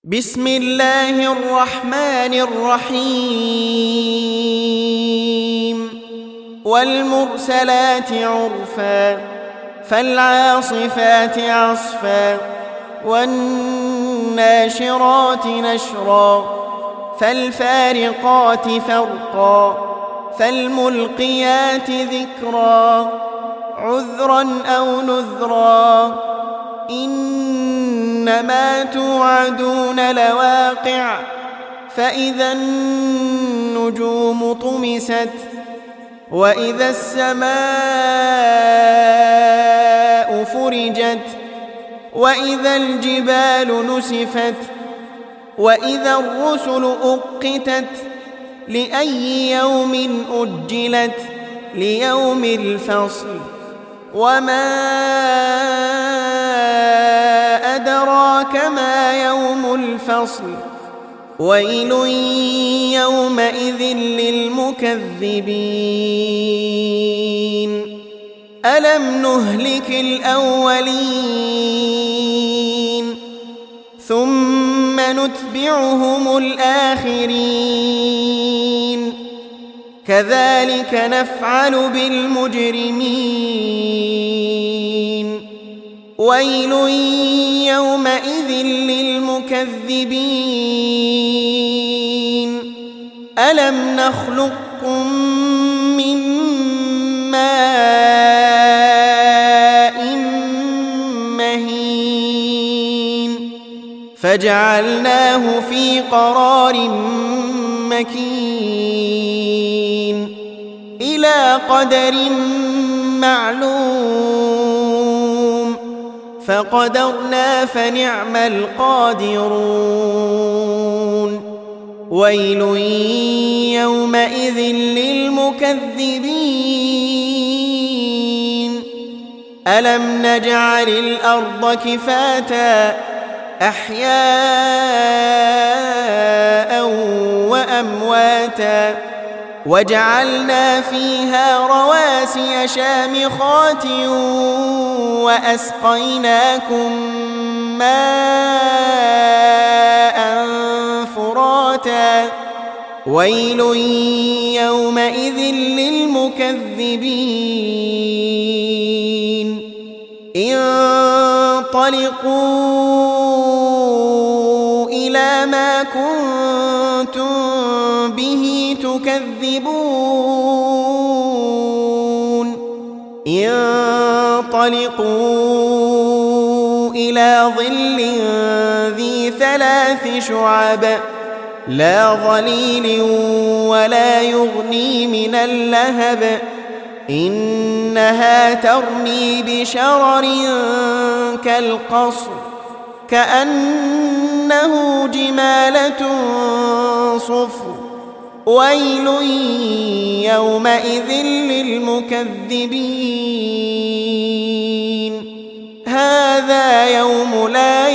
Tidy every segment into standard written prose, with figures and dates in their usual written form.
بسم الله الرحمن الرحيم والمرسلات عرفا فالعاصفات عصفا والناشرات نشرا فالفارقات فرقا فالملقيات ذكرا عذرا أو نذرا إنما توعدون لواقع فإذا النجوم طمست وإذا السماء فرجت وإذا الجبال نسفت وإذا الرسل أقتت لأي يوم أجلت ليوم الفصل وما أدراك ما يوم الفصل ويل يومئذ للمكذبين ألم نهلك الأولين ثم نتبعهم الآخرين كذلك نفعل بالمجرمين ويل يومئذ للمكذبين ألم نخلقكم من ماء مهين فجعلناه في قرار مكين إلى قدر معلوم فقدرنا فنعم القادرون ويل يومئذ للمكذبين ألم نجعل الأرض كفاتا أحياء وأمواتا وجعلنا فيها رواسي شامخات وأسقيناكم ماء فراتا ويل يومئذ للمكذبين انطلقوا إلى ما كنتم به تكذبون انطلقوا إلى ظل ذي 3 شعب لا ظليل ولا يغني من اللهب إنها ترمي بشرر كالقصر كأنه جمالة صفر ويل يومئذ للمكذبين هذا يوم لا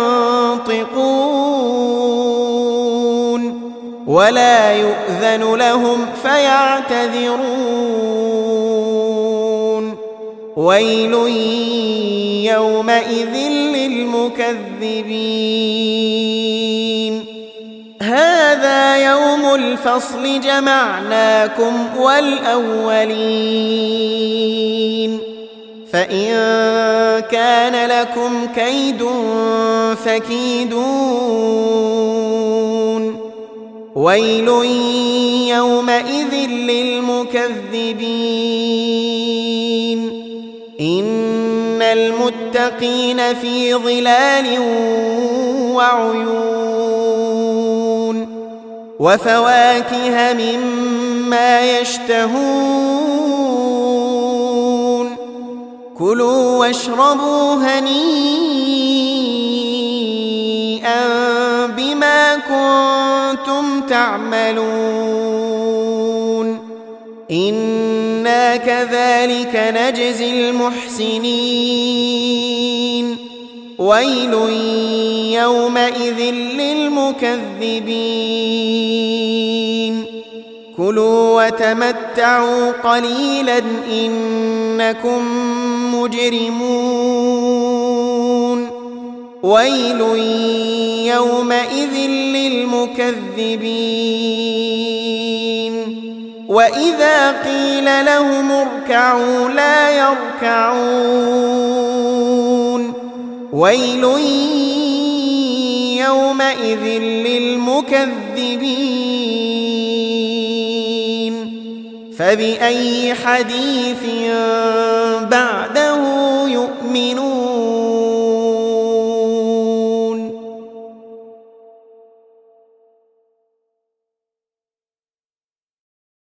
ينطقون ولا يؤذن لهم فيعتذرون ويل يومئذ للمكذبين هذا يوم الفصل جمعناكم والأولين فإن كان لكم كيد فكيدون ويل يومئذ للمكذبين إن المتقين في ظلال وعيون وفواكه مما يشتهون كلوا واشربوا هنيئا بما كنتم تعملون إنا كذلك نجزي المحسنين ويل يومئذ للمكذبين كلوا وتمتعوا قليلا إنكم مجرمون ويل يومئذ للمكذبين وإذا قيل لهم اركعوا لا يركعون ويل يومئذ للمكذبين فبأي حديث بعده